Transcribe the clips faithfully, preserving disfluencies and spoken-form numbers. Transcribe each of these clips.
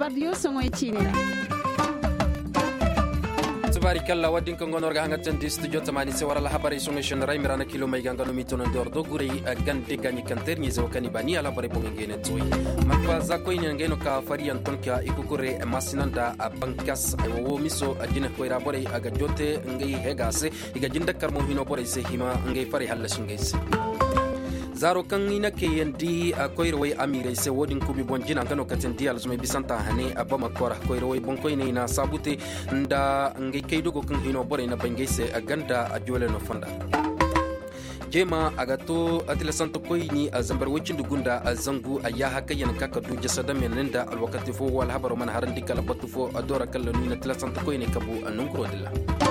radio songo chine barikalla wadin kan gonor ga hangaten di studio tamani se wara la habari songo shen ray mirana kilo mai gangano mitono ndor do gure gande ganyi kanter ni zo kani bani ala bare bonge ngene toy makwa za ko inen ngeno ka fari anton ka ikukure masinanda bankas wo miso ajina ko ira bore aga jote ngai hegase iga jinda karmo hino bore se hima ngai fari halla shingaise zaro kan ina ke yandi a koirwai amire se wodin kubi bonjina kano katendi alzumai bisanta hane abama kora koirwai bonko ina ina sabute nda ngai kaido go kan hino bore na bangaise aganda ajole no fanda jema agato atila santo koyni azambar wacin dugunda azangu aya haka yan kaka du jasada menenda alwakati fo wal habaru man harandi kala batu fo adora kala nina atila santo koyni kabu anunkro dilla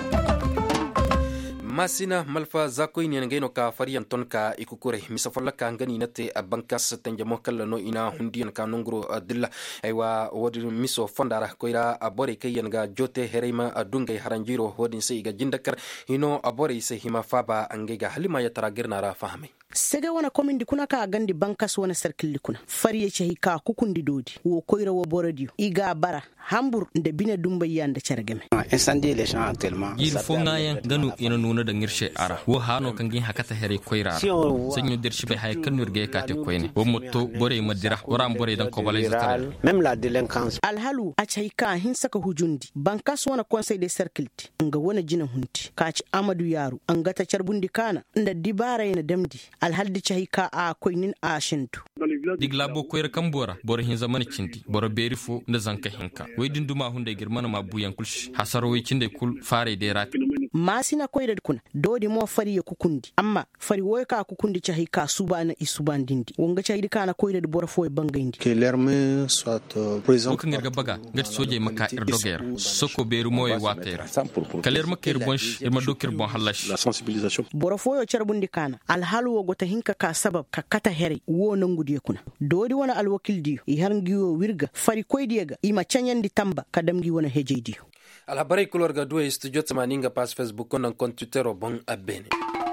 masina malfa zako ina ngeno ka fariyan tonka ikukure misafalla ka ngani nate abankas tanjamo kala no ina hundiyan ka nongro adilla aywa wodi miso fondara koira abore kayen ga jote herema adungay haranjiro wodin se iga jindakar hino abore se hima faba angega halima ya taragirna ra fahame sega wana komindi kuna ka gandi bankas wana serkili kuna fariye chehi ka kukundi dodi wo koira wo borodiyo iga bara hambur nde bine dumba yanda chargeme incendie les gens actuellement il faut ngayen ganu ina nuna da ngirshe ara wo hano kan gin hakata here koira sanyo dirshi be hay kan nurge ka te koyne wo motto bore madira waram bore dan ko balay zatare même la délinquance alhalu a chehi ka hin saka hujundi bankas wana conseil des cercles nga wana jina hunti ka ci amadu yaru angata charbundi kana nda dibara ina demdi alhaldi chahika a koinin a shintu digla bo koyr kambora bor hin zaman cinti bor berifo nda zanka hinka weydin duma hunde girmana ma buyan kulsh hasaro we cinde kul fare de rat masina koyda kuna dodi mo fari ya kukundi amma fari woy ka kukundi chahika subana isubandindi wonga chahidi kana koyda bor fo bangandi que l'armée soit présente ko ngirga baga ngati soje makka erdoger soko beru moy water kaler makir bonsh irma dokir bon halash la sensibilisation bor fo yo charbundi kana alhalu gota hinka ka sabab ka kata here wo nangudiye kuna dodi wana alwakil diyo i harngiwo wirga fari koydiyega ima chanyandi tamba kadamgi wana hejeydiyo alhabari kulorga duwe studio tamaninga pas facebook konan kon twitter bon abene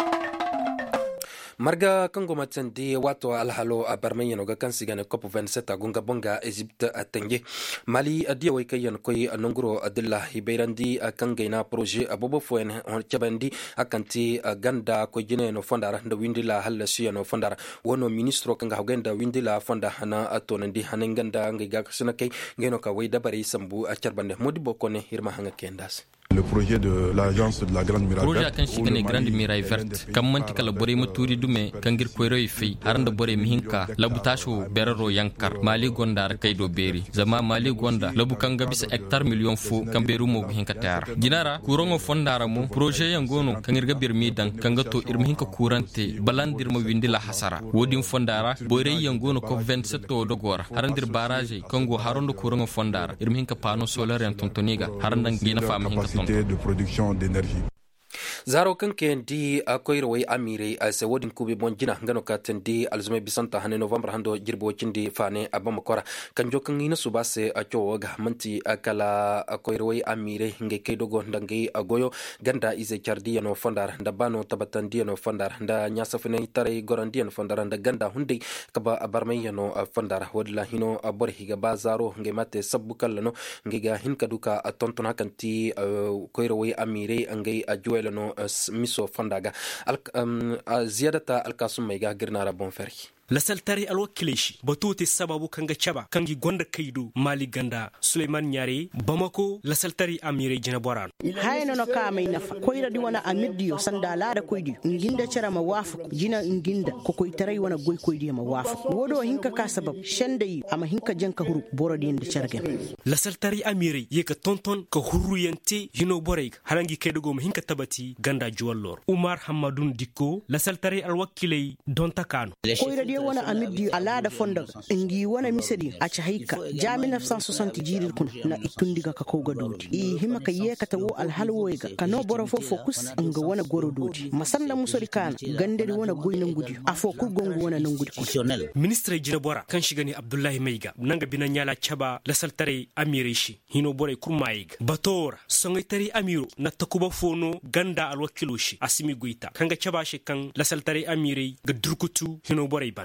marga kango matandi wato alhalo abarmenyo ga kansigane cop vingt-sept agunga bonga Egypte atenge Mali adia way kayan koy anongro adilla hiberandi kangaina projet abobo foen on chabandi akanti ganda ko jine no fondara ndo windila halasi no fondara wono ministro kanga hogenda windila fonda hana atonandi hanenganda ngiga kasina kay ngeno ka way dabari sambu acharbande modibo kone hirma hanga kendas. Le projet de l'agence de la Grande Muraille Verte. Projet kan shigane Grande Muraille Verte. Kam manti kala bore muturi dume kangir koyro ifi haranda bore mihinka labu tasho beraro yankar Mali gonda kaydo beri. Zama Mali gonda labu kanga bisa hectare million fu kamberu mo hinka tar. Dinara kurongo fondara mo projet yangono kangir ga birmi dan kanga to irmihinka kurante balandir mo windila hasara. Wodin fondara bore yangono ko vingt-sept to dogora. Harandir barrage kango harondo kurongo fondara irmihinka pano solaire en tontoniga haranda ngina fama hinka de production d'énergie. Zaro kanken di akoirway amire ase wodin kubi bonjina ngano katendi alzume bisanta hane november hando jirbo cindi fane abamakora kanjo kan ina subase achoga manti akala akoirway amire nge kedogo ndangi agoyo ganda ize chardi no fondar ndabano tabatandi no fondar nda nyasafene tare gorandi no fondar nda ganda hunde kaba abarmay no fondar wadla hino abor higa bazaro nge mate sabukal no nge ga hinkaduka atontona kanti koirway amire nge ajoelo no miso fondaga al um, ziyadata alkasum maiga girnara bonferi la saltari alwakilishi batuti sababu kanga chaba kangi gonda kaidu Mali ganda Suleiman Nyari Bamako la saltari amire jina boran hayno no kama inafa koyra di wana amidio sandala da koydi nginda chara mawafu jina nginda ko koytarai wana goy koydi mawafu wodo hinka ka sabab shandai ama hinka janka huru borodi nda chargen la saltari amire yeka tonton ka huru yente hino boreg harangi kaydo go hinka tabati ganda juwallor Umar Hamadun Dikko la saltari alwakilai donta kanu koyra di wana amidi alada fonda ngi wana misedi a chahika jami neuf cent soixante jiril kun na itundiga ka koga dodi i hima ka ye kata wo alhalwoega kano boro fo focus nga wana goro dodi masalla musori kana ganderi wana goynan gudi afo ku gongo wana nan gudi ministre jina bora kan shigani Abdullahi Maiga nanga bina nyala chaba la saltare amireshi hino bore kurmaig batora songaitari amiro na takuba fono ganda alwakiloshi asimi guita kanga chaba she kan la saltare amire ga durkutu hino bore banda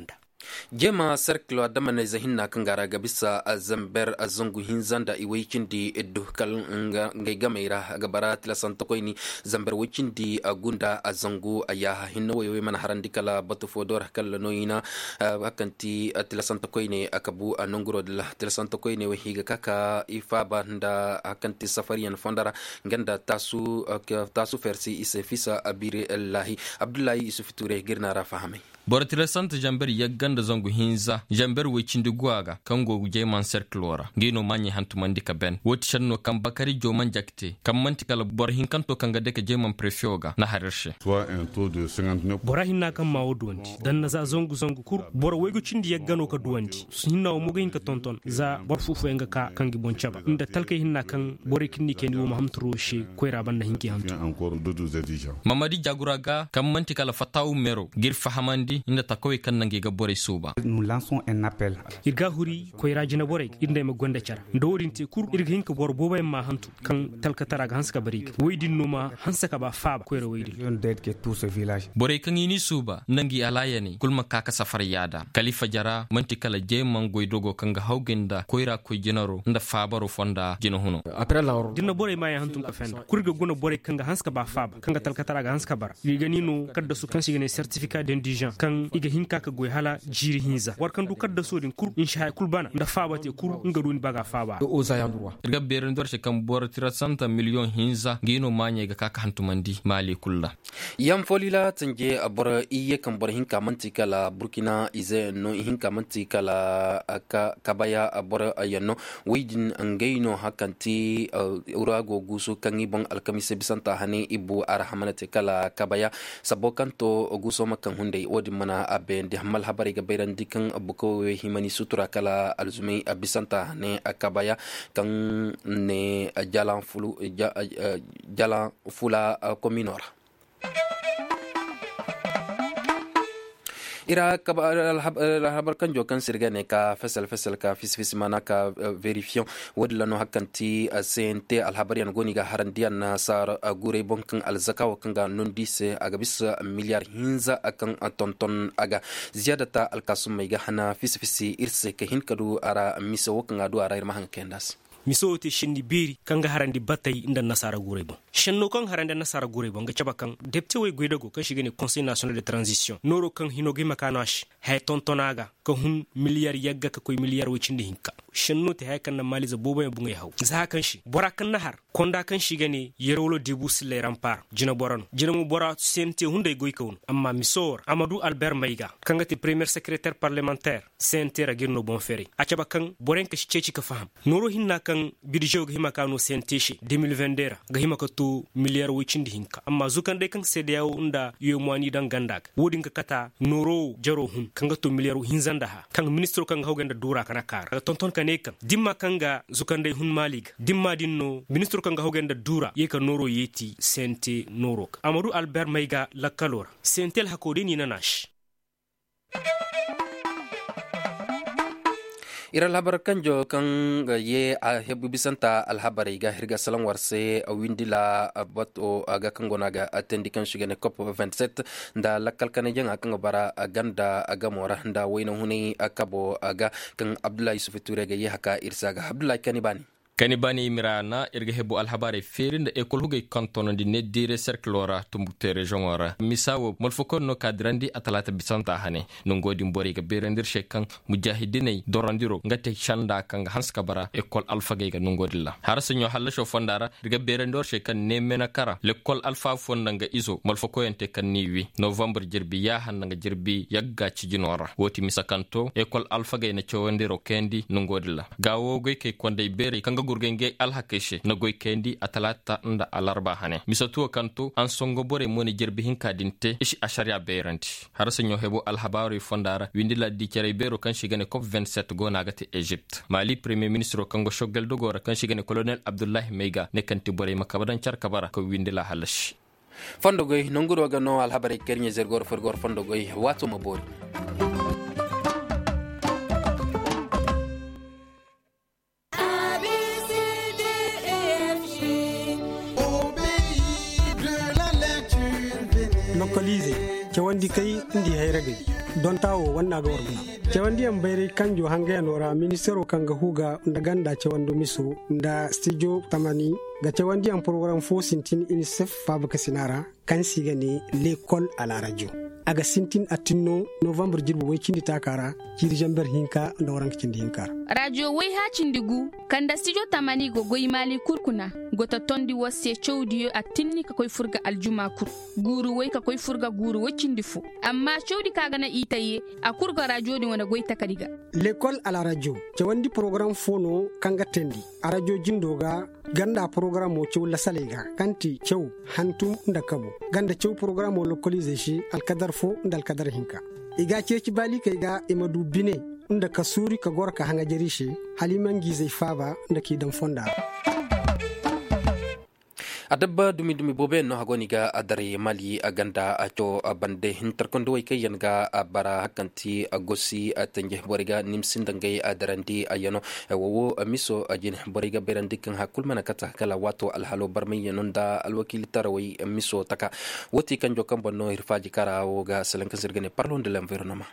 jema cercle adama na zahinna kan gara ga bisa zamber azungu hinzan da iwaikin di iddu kal ngai gameira gabara tilasan to koini zamber wikin di agunda azungu aya hinno wewe man harandi kala batu fodor kal noina akanti tilasan to koini akabu anonguro dilla tilasan to koini we higa kaka ifa banda akanti safariyan fondara ganda tasu tasu fersi ise fisa abire allahi abdullahi yusuf ture girna ra fahame boratira santa jamber yagganda zongu hinza jamber wecindi guaga kango jeyman cercle wara ngino manye hantumandi ka ben woti channo kam bakari joman jakte kam manti kala bor hinkanto kanga deke jeyman prefioga na harshe soit un taux de cinquante-neuf bora hinna kam mawo duwanti dan na za zongu zongu kur bora wego cindi yaggano ka duwanti hinna o mugo hinka tonton za bor fufu enga ka kangi bonchaba inda talke hinna kan bore kinni ken wo mahamtro she koyra banda hinki hamtu encore deux douze étudiants mamadi jaguraga kam manti kala fatawu mero gir fahamandi inda takoy kan nangi ga bore suba nous lançons un appel irga huri ko irajina bore inde ma gonda cara ndowdinte kur irga hinka bor boba ma hantu kan talkatara ga hanska bari woydin numa hansa ka ba faaba ko woydi on d'aide que tout ce village bore kan ini suba nangi alayani kulma kaka safar yada khalifa jara manti kala je mangoy dogo kan ga hawgenda koyra ko jinaro nda faabaro fonda jino huno après la dinna bore ma ya hantu ka fenda kurga gona bore kan ga hanska ba faaba kan ga talkatara ga hanska bar yiga nino kadda su kan sigene certificat d'indigent kan iga hinka ka goy hala jiri hinza warkan du kadda sodin kur insha kul bana da faba te kur ngaduni baga faba o za yandurwa irga beren dorche kam bor tirasanta million hinza gino manye ga kaka hantumandi mali kulla yam folila tanje abor iye kam bor hinka manti kala burkina ize no hinka manti kala aka kabaya abor ayano weydin angaino hakanti urago gusu kangi bon alkamise bisanta hane ibu arhamanate kala kabaya sabokanto guso makan hunde odi mana abe ndi hamal habari ga bayran dikan abuko we himani sutura kala alzumi abisanta ne akabaya kan ne jalan fulu jalan fula kominora ira habar kan jokan sirgane ka fesal fesal ka fis fis mana ka verifion wadla no hakanti sente alhabarian goni ga harandian na sar gure bonkan alzakawa kan ga non dise aga bis miliyar hinza akan tonton aga ziyadata alkasum mai ga hana fis fis irse ka hinkadu ara miso kan adu ara irma han kendas misote shindi biri kanga harandi batay inda nasara gurebo shenno kan harandi nasara gurebo nga chaba kan depte way goidago kan shigene conseil national de transition noro kan hinoge makanash hay tontonaga ka hun miliyar yagga ka koy miliyar wicindi hinka shenno te hay kan na maliza bobo bu ngay haw za kan shi bora kan nahar konda kan shigene yerolo debu sile rampar jina borano jina mu bora sente hunde goy kawun amma misor amadou albert maiga kanga te premier secrétaire parlementaire sente ragirno bon ferry a chaba kan boren ka ceci ka faham noro hinna kan bidjo ga hima kanu senteshi deux mille vingt-deux ga hima ka to miliyar wicindi hinka amma zukan dai kan sai da yawo unda yo mwani dan gandak wodin ka kata noro jaro hun kanga to miliyar hinzanda ha kan ministro kan hawganda dura kana kar ga tonton kan kan dimma kanga zukan dai hun malig dimma dinno ministro kan hawganda dura ye ka noro yeti sente noro amadou albert maiga lakalora sentel hakodi ni nanash ira labar kanjo kan ye a hebu bisanta alhabari ga hirga salan warse a windila bato aga kangona ga atendi kan shigane cop vingt-sept nda lakal kan janga kan bara ganda aga mora nda wayna huni akabo aga kan abdullahi sufiture ga ye haka irsaga abdullahi kanibani kanibani mirana irga hebu alhabari ferinde ekol hugay kanton di nedire cercle ora tumbutte region ora misawo molfokon no kadrandi atalata bisanta hane no ngodi mbori ga berendir shekan mujahidinai dorandiro ngate chanda kan hanska bara ekol alfa ga no ngodilla harsa nyo hallasho fondara irga berendor shekan nemena kara lekol alfa fondanga iso molfokoyente kan niwi november jirbi ya hananga jirbi yagga ci jinora woti misakanto ekol alfa ga na chowandiro kendi no ngodilla gawo goy ke konde bere kan gurgenge alhakeshe na goy kendi atalata nda alarba hane misatu kanto an songo bore moni jirbi hinka dinte ishi asharia beranti harasa nyo hebo alhabari fondara windila di kere bero kan shigane cop vingt-sept go nagati Egypt mali premier ministre kango shogel dogora kan shigane colonel abdullah meiga ne kanti bore makabadan char kabara ko windila halash fondogoy nonguro ga no alhabari kernye zergor forgor fondogoy wato mabori Localisé cewandi kai indi hayragai don tawo wannan ga warbuna cewandi an bayri kanjo hanga nora ministero kanga huga ndaganda cewando miso nda studio tamani ga cewandi an program fo sintin unicef fabaka sinara kan sigane l'école à la radio aga sintin atinno november jirbo way cindi takara jiri jamber hinka nda warank cindi hinka radio way ha cindigu kanda studio tamani go goy mali kurkuna gota tondi wasse chawdiyo atinni ka koy furga aljuma kur guru way ka koy furga guru wacindi fu amma chawdi kaga na itaye a kurga radio ni wana goy takadiga l'école à la radio cewandi program fono kanga tendi a radio jindoga ganda program o cew la salega kanti cew hantum ndakabo ganda cew program o localiser shi alkadar fo ndal kadar hinka iga ceci bali kai ga imadu bine nda kasuri ka gorka hanga jerishi haliman gizai faba ndaki dan fonda adabba dumi dumi bobe no hagoniga adare mali aganda acho bande hinterkondo way kayanga bara hakanti agosi atenge boriga nimsindangay adarandi ayano wowo miso ajin boriga berandikan hakulmana kata kala wato alhalo barmay nonda alwakil taraway miso taka woti kanjo kambono hirfaji kara woga salankan sirgane parlon de l'environnement.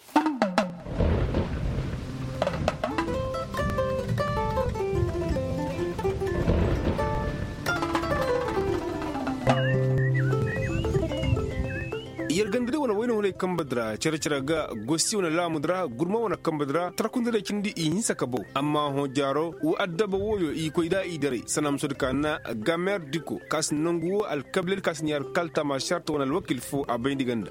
yergandire wana wayno wala kambadra cercera ga gosti wana lamudra gurma wana kambadra trakundire kindi insa kabo amma ho jaro u addaba woyo i koida idare sanam sudkana gamer diko kas nangu al kabler kas nyar kalta ma charte wana wakil fu abayndi ganda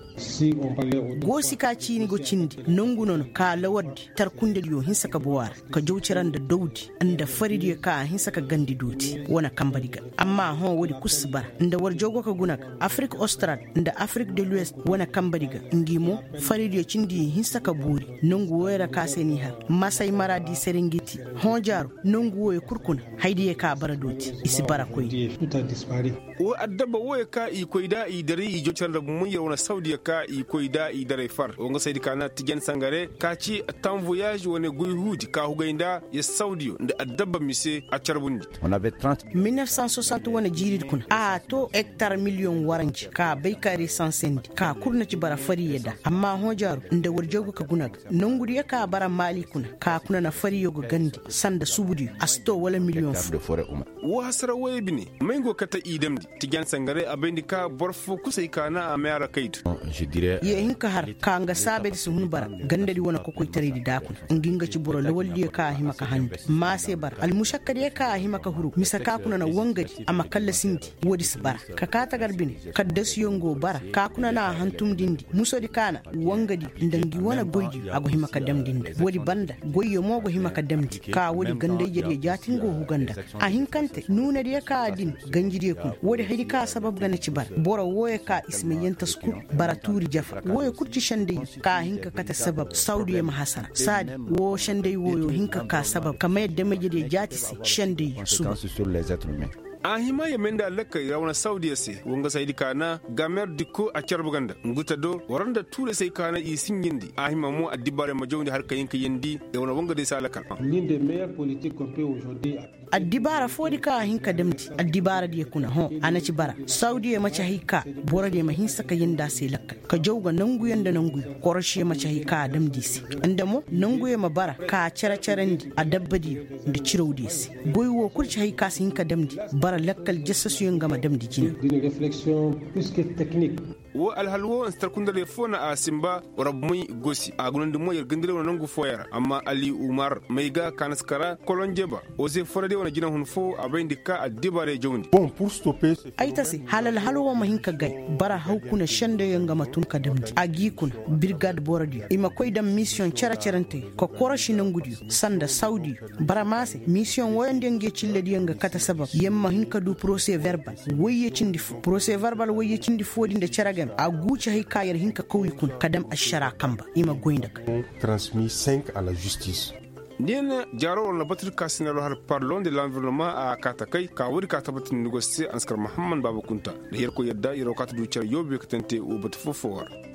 gosi ka cini go cindi nangu non ka lawaddi tarkunde yo hinsa kabo war ka jowciran da dawdi anda faridi ka hinsa ka gandi doti wana kambadiga amma ho wodi kusbar nda warjogo ka gunak afrique austral nda afrique de l'ouest wana kambariga ngimo faridio cindi hinsaka buri nungu wera kaseni har masai maradi serengeti honjaro nungu woy kurkuna haydi ka baradoti isi barakoy o addaba woy ka i koyda i dare i jochanda mun yawna saudi ka i koyda i dare far o ngasa dikana tijan sangare ka ci tan voyage woni guy hudi ka hugainda ya saudi nda addaba mise a charbundi on avait trente mille neuf cent soixante wana jirid kun a to hectare million waranci ka baykari sansendi ka kurna ci bara fari yada amma hojaru inda warjogo ka gunaga nonguri ya ka bara mali kuna ka kuna na fari yogo gandi sanda subudi asto wala million fu wa hasara waye bine mengo kata idamdi tigan sangare abendi ka borfo kusai kana a mayara kaitu je dirais ye hinka har ka nga sabe su hun bara gandari wana ko koy tari di dakun nginga ci boro lawalli ka himaka hande ma se bar al mushakkari ka himaka huru misaka kuna na wangari amma kalla sindi wodi bara ka kata garbine kaddas yongo bara ka kuna na hantum dindi musodi kana wangadi ndangi wana goyji ago himaka damdindi wodi banda goyyo mogo himaka damdi ka wodi gande jeri jatingo huganda a hinkante nuna de ka din ganjide ku wodi hidi ka sabab gane ci bar boro woye ka isme yenta sku baraturi jafa woye kurci shande ka hinka kata sabab saudi ya mahasana sadi wo shande woyo hinka ka sabab kamay deme jeri jatisi shande su a hima ya menda laka rawana saudiya se wonga saidi kana gamer dikko a charbuganda nguta do waranda ture sai kana i singindi a hima mo adibare majawndi har kayin kayindi e wona wonga de salaka l'une des meilleures politiques qu'on peut aujourd'hui adibara fodi ka hinka damti adibara de kuna ho anaci bara saudiya macha hika bora de mahinsa kayinda sai lakka ka jawga nangu yanda nangu koroshe macha hika damdi si andamo nangu ya mabara ka cara carandi a dabbadi da cirodi si boywo kurci hika hinka damdi bara lakkal jassasu yin gama dam dijina wo alhalwo an starkundare fona a simba rabmui gosi a gunan dumo yar gindire wona nangu foyara amma ali umar maiga kanaskara kolonjeba ose forade wona jina hun fo abayndi ka a dibare jawndi bon pour stopper aitasi halal halwo mahinka gay bara hawkuna shande yanga matun ka damdi agikun brigade boradi ima koydam mission cara carante ko koroshi nangudi sanda saudi bara mase mission woyande nge cilledi yanga kata sabab yemma hinka du procès verbal woyye cindi fu procès verbal woyye cindi fodi de caragam a gucha hay kayar hinka kawli kun kadam ashara kamba ima goyndaka transmis cinq à la justice Nien jaro na batir kasina har parlon de l'environnement a katakai ka wuri ka tabatin négocier anskar Muhammad Babakunta da yarko yadda iro ka tudu cer yobe ka tante u bat fofowar